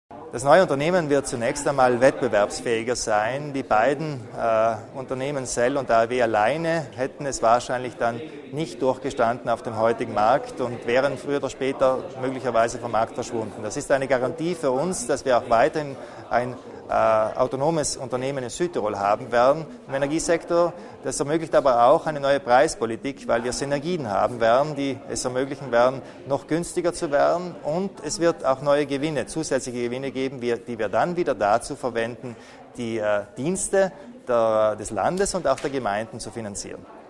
Das neue Unternehmen wird zunächst einmal wettbewerbsfähiger sein. Die beiden Unternehmen Cell und AEW alleine hätten es wahrscheinlich dann nicht durchgestanden auf dem heutigen Markt und wären früher oder später möglicherweise vom Markt verschwunden. Das ist eine Garantie für uns, dass wir auch weiterhin ein autonomes Unternehmen in Südtirol haben werden im Energiesektor. Das ermöglicht aber auch eine neue Preispolitik, weil wir Synergien haben werden, die es ermöglichen werden, noch günstiger zu werden. Und es wird auch neue Gewinne, zusätzliche Gewinne geben, die wir dann wieder dazu verwenden, die Dienste des Landes und auch der Gemeinden zu finanzieren.